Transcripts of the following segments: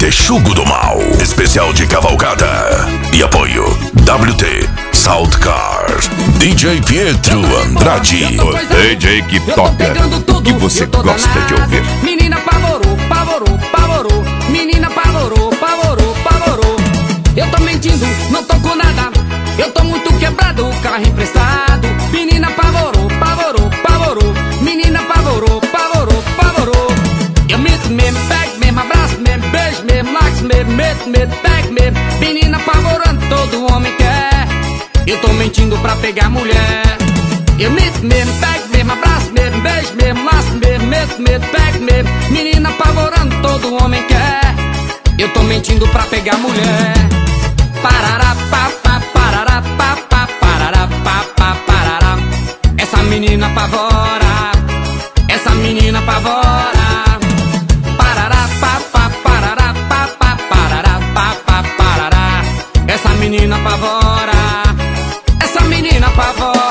Texugo do Mal, especial de cavalgada. E apoio WT Salt Cars, DJ Pietro Andrade, o DJ que toca o que você gosta de ouvir. Menina apavorou, apavorou, apavorou. Menina apavorou, apavorou, apavorou. Eu tô mentindo, não tô com nada. Eu tô muito quebrado, carro emprestado. Menina apavorou, apavorou, apavorou. Menina apavorou, apavorou, apavorou. Eu meto mesmo, pego mesmo, abraço mesmo, beijo mesmo, laxo mesmo, meto mesmo, pego mesmo. Menina apavorando, todo homem quer. Eu tô mentindo pra pegar mulher. Eu meto mesmo, pego mesmo, abraço mesmo, beijo mesmo, laço mesmo, meto mesmo, pego mesmo. Menina apavorando, todo homem quer. Eu tô mentindo pra pegar mulher. Parará, papá, parará, papá, parará, papá, parará. Essa menina apavora, essa menina apavora. Parará, papá, parará, papá, parará, papá, parará. Essa menina apavora, essa menina apavora.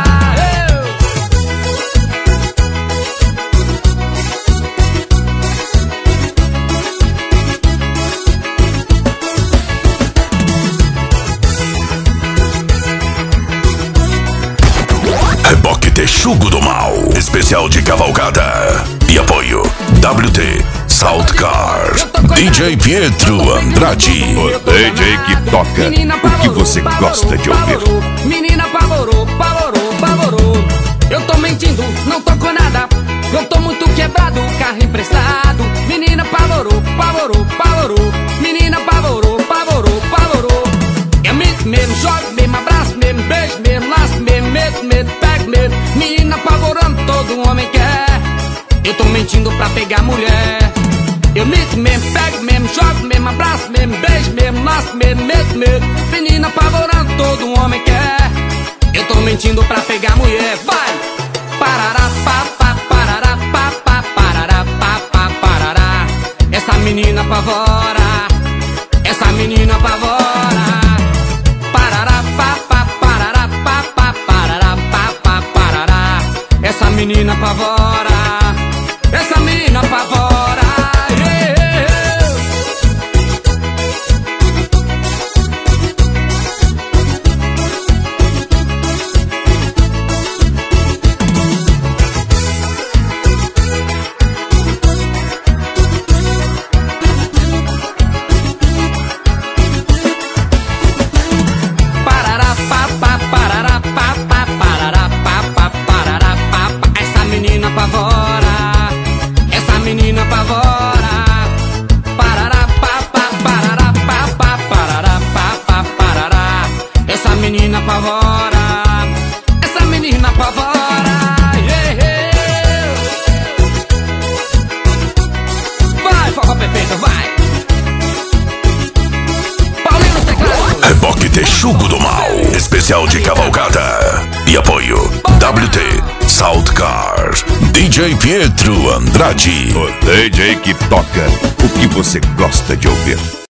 Reboque Texugo do Mal, especial de cavalgada. E apoio WT Salt Cars, DJ Pietro Andrade, O DJ que toca o que você gosta de ouvir. Menina apavorou, apavorou, apavorou. Eu tô mentindo, não tô com nada. Eu tô muito quebrado, carro emprestado. Menina apavorou, apavorou, apavorou. Menina apavorou, apavorou, apavorou. Eu meto mesmo, jogo mesmo, abraço mesmo, beijo mesmo, laço mesmo, meto mesmo, pego mesmo. Menina apavorando, todo homem quer. Eu tô mentindo pra pegar mulher. Eu meto mesmo, pego mesmo, jogo mesmo, abraço mesmo, beijo mesmo, laço mesmo, meto mesmo. Menina apavorando, todo homem quer. Eu tô mentindo pra pegar mulher. Vai! Parará, papá, parará, papá, parará, papá, parará. Essa menina apavora, essa menina apavora. Parará, papá, parará, papá, parará, papá, parará. Essa menina apavora, essa menina apavora. Essa menina apavora. Parará, papá, parará, papá, parará, papá, parará. Essa menina apavora, essa menina apavora. Vai, forró perfeito, vai. Paulinho nos teclados. Reboque Texugo do Mal, especial de cavalgada. E apoio WT Salt Cars, DJ Pietro Andrade, O DJ que toca o que você gosta de ouvir.